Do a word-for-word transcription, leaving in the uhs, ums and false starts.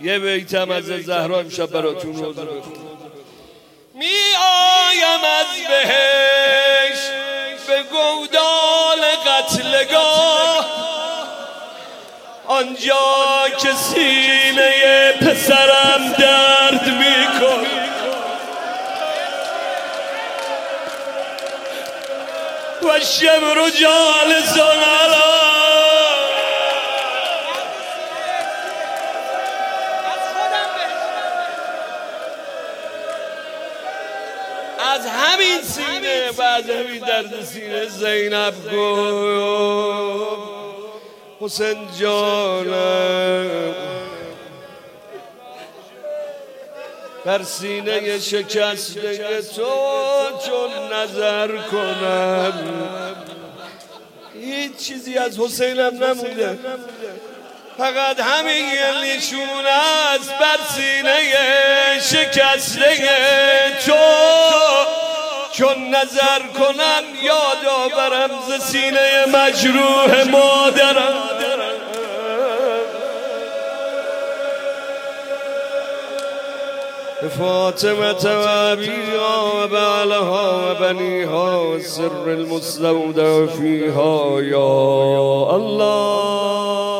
یه بیتم از زهرا امشب براتون رو بخونم. می آیم از بهشت به گودال قتلگاه، آنجا که سینه پسرم درد میکن. و شمر جالس علی از همین سینه و از همین درد سینه زینب گفت حسین جانم بر سینه شکسته تو چون نظر کنم. هیچ چیزی از حسینم نمونده، فقط همین نشون است بر سینه شکسته تو. چون نظر کنم یاد آورم ز سینه مجروح مادرم. فاطمه و ابیها و بعلها و بنیها و سر المستودع فیها یا الله.